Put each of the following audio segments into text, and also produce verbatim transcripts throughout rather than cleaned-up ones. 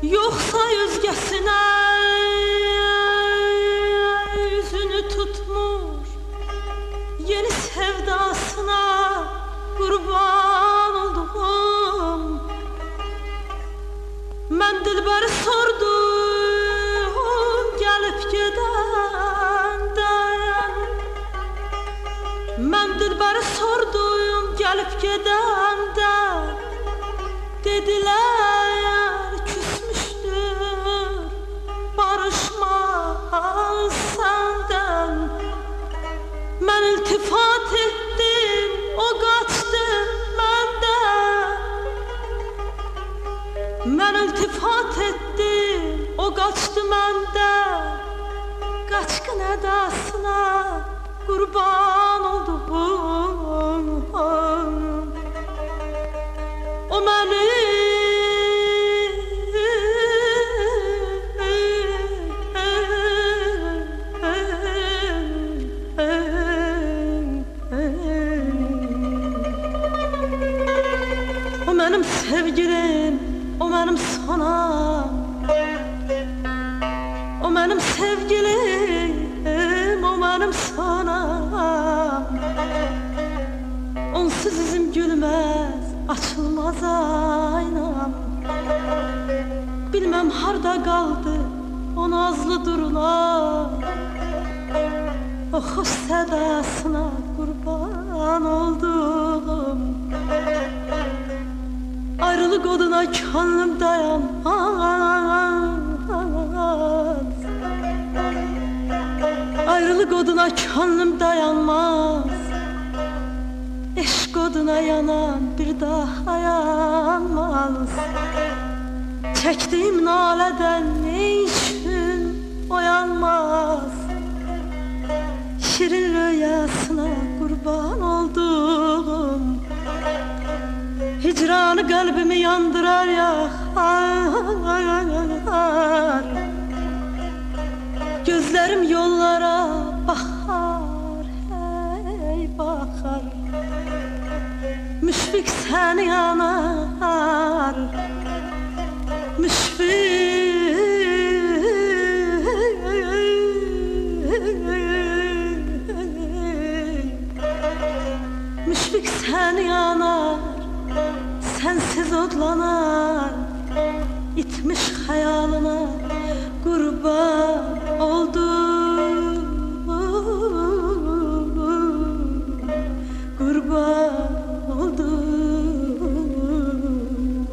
Yoksa özgesine yüzünü tutmuş, yeni sevdasına kurban oldum. Ben dilberi sordum gelip gidenden. Ben dilberi sordum gelip gidenden. Dediler küsmüştür barışmaz senden. Ben iltifat ettim, o kaçtı benden. Ben iltifat ettim, o kaçtı benden. Kaçkın edasına kurban oldum. O beni o benim sevgilim, o benim sonam. O benim sevgilim, o benim sonam. Onsuz yüzüm gülmez, açılmaz aynam. Bilmem harda kaldı o nazlı durular. O hoş sedasına kurban oldum. Ayrılık oduna könlüm dayanmaz. Ayrılık oduna könlüm dayanmaz. Eşk oduna yanan bir daha yanmaz. Çektiğim naleden ne için oyanmaz. Şirin rüyasına kurban oldum. Hicranı kalbimi yandırar yakar. Gözlerim yollara bakar, hey bakar. Müşfik seni yanar, müşfik, müşfik seni yanar, sensiz odlanar. İtmiş hayalına kurban oldum, kurban oldum.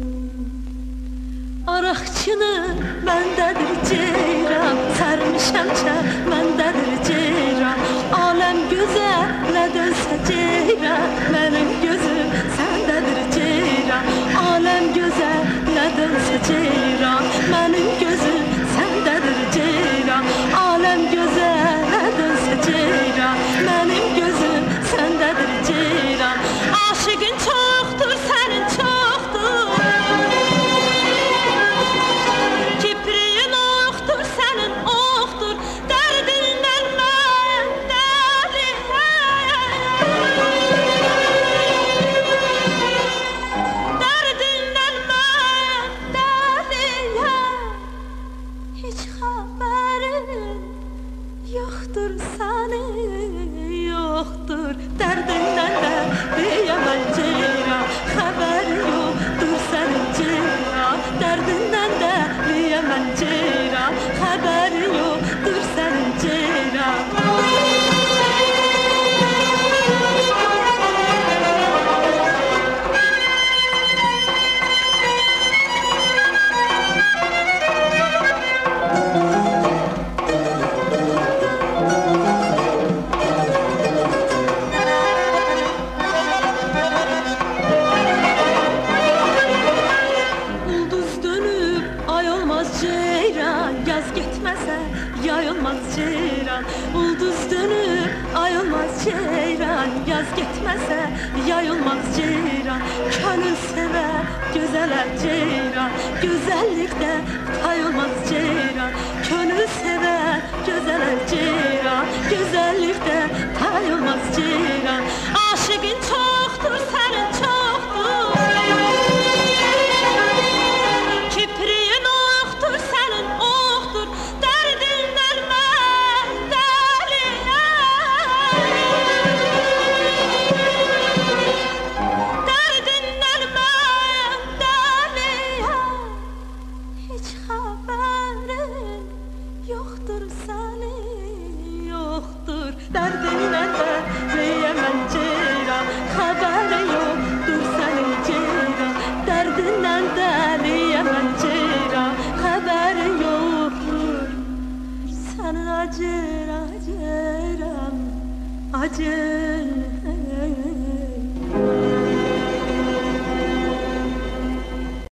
Arakçını bendedir ceyran, sermişem bendedir ceyran. Alem güzelle dönse ceyran, benim gözüm sendedir ceyran. Alem güzelle dönse ceyran, benim gözüm sendedir ceyran. Alem güzelle dönse ceyran, benim gözüm sendedir ceyran. Aşıkın çoktur, senin çoktur. Kipriyin oktur, senin oktur. Derdinden ben derdim. Derdinden ben derdim. Hiç haberin yoktur senin, yoktur. Derdinden de diyemem ceyran. Haber yoktur senin ceyran. Derdinden de diyemem ceyran. Haber yoktur senin ceyran. Yaz gitmese yayılmaz ceyran. Ulduz dönüp ay olmaz ceyran. Yaz gitmese yayılmaz ceyran. Könül sever güzeler ceyran. Güzellikte pay olmaz ceyran. Könül sever güzeler ceyran. Güzellikte pay olmaz ceyran. Aşıkın çoktur, senin çoktur. Kipriyin Derdinden derleyemem ceyran, haberi yoktur senin ceyran. Derdinden derleyemem ceyran, haberi yoktur senin acır acıram, acır.